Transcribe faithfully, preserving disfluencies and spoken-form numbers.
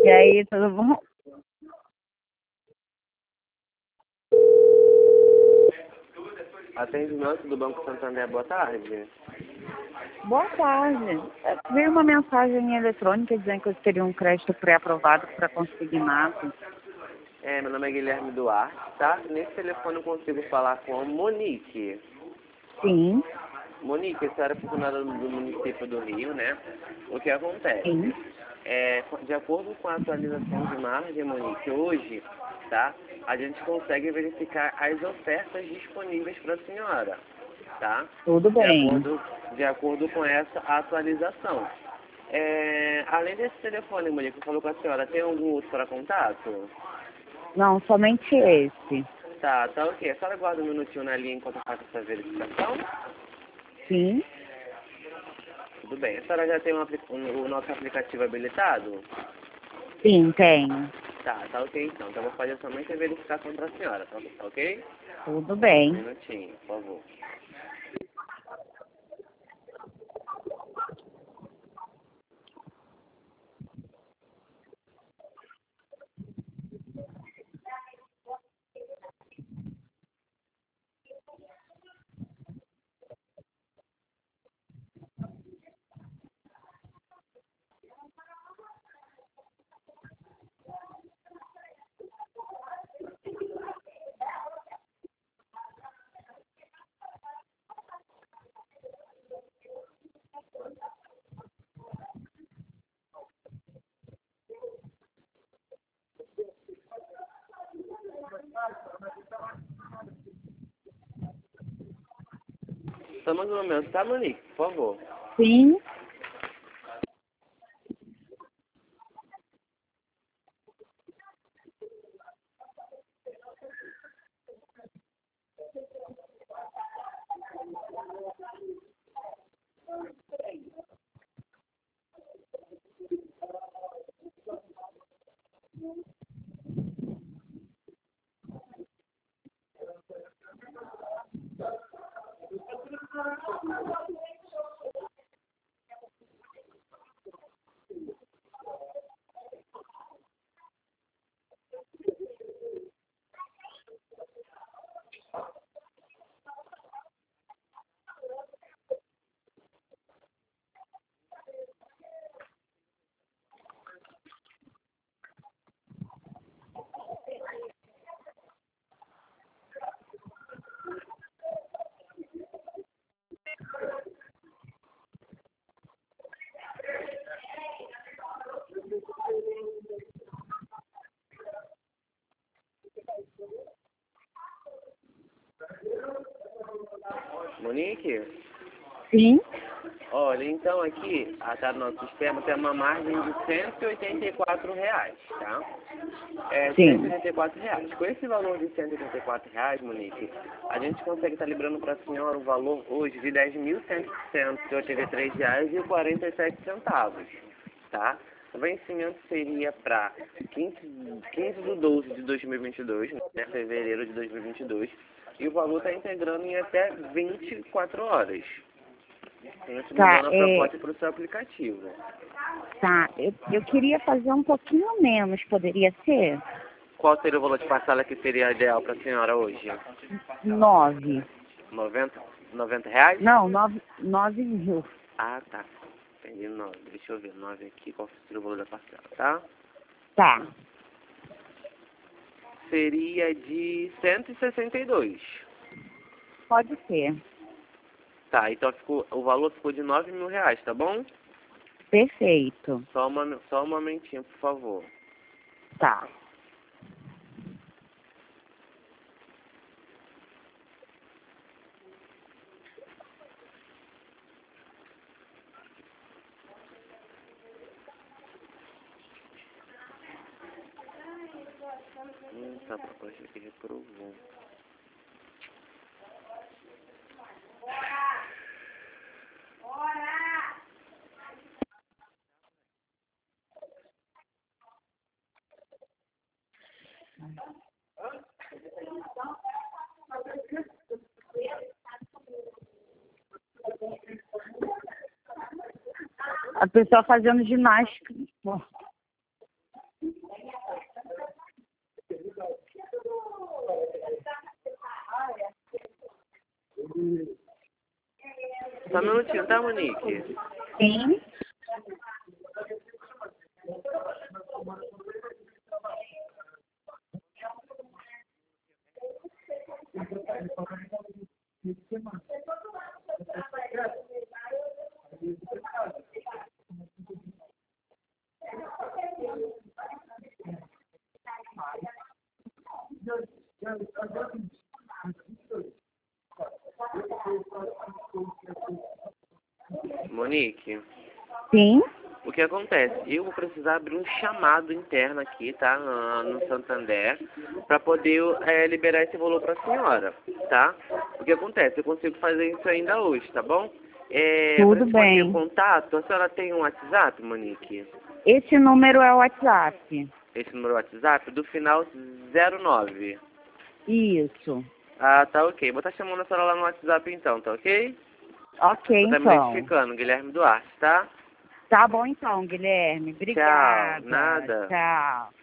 E aí, tudo bom? Atendimento do Banco Santander, boa tarde. Boa tarde. É, veio uma mensagem eletrônica dizendo que eu teria um crédito pré-aprovado para consignato. É, meu nome é Guilherme Duarte, tá? Nesse telefone eu consigo falar com a Monique. Sim, Monique, a senhora é funcionária do município do Rio, né? O que sim. acontece? É, de acordo com a atualização de margem, Monique, hoje, tá? A gente consegue verificar as ofertas disponíveis para a senhora, tá? Tudo De bem. acordo, de acordo com essa atualização. É, além desse telefone, Monique, falou com a senhora, tem algum outro para contato? Não, somente esse. Tá, tá ok. A senhora guarda um minutinho na linha enquanto eu faço essa verificação? Sim, Tudo bem. A senhora já tem um apli- um- o nosso aplicativo habilitado? sim, tenho. Tá, tá ok então. Então eu vou fazer somente a verificação para a senhora, tá, tá ok? Tudo Um bem. minutinho, por favor. Só mais um momento, tá, Monique? Por favor. Sim, Monique? sim. Olha, então aqui, a tá no nosso sistema tem uma margem de cento e oitenta e quatro reais, tá? É, cento e Sim. oitenta e quatro reais. Com esse valor de cento e oitenta e quatro reais, Monique, a gente consegue estar liberando para a senhora um valor hoje de dez mil cento e oitenta e três reais e quarenta e sete centavos, tá? O vencimento seria para quinze, quinze de doze de dois mil e vinte e dois, né, fevereiro de dois mil e vinte e dois, e o valor está integrando em até vinte e quatro horas. A gente Tá, mandando a é, proposta para o seu aplicativo. tá. Eu, eu queria fazer um pouquinho menos, poderia ser? Qual seria o valor de parcela que seria ideal para a senhora hoje? Nove. noventa, noventa reais? Não, nove, nove mil. Ah, tá. Entendi, nove. Deixa eu ver, nove aqui, qual seria o valor da parcela, tá? Tá, Seria de cento e sessenta e dois. pode ser. Tá, então ficou, o valor ficou de nove mil reais, tá bom? Perfeito. Só, uma, só um momentinho, por favor. Tá. Hum, tá, a proposta aqui reprovou. A pessoa fazendo ginástica. Bom, Só um minutinho, tá, Monique? Sim. Monique, Sim. o que acontece? Eu vou precisar abrir um chamado interno aqui, tá? No no Santander, para poder é, liberar esse valor para a senhora, tá? O que acontece? Eu consigo fazer isso ainda hoje, tá bom? É, pra Tudo gente manter bem. contato, a senhora tem um WhatsApp, Monique? Esse número é o WhatsApp. Esse número WhatsApp do final zero nove. Isso. Ah, tá ok. Vou estar chamando a senhora lá no WhatsApp então, tá ok? Ok, Vou estar me então. identificando, Guilherme Duarte, tá? Tá bom então, Guilherme. Tchau. Obrigada. Nada. Tchau.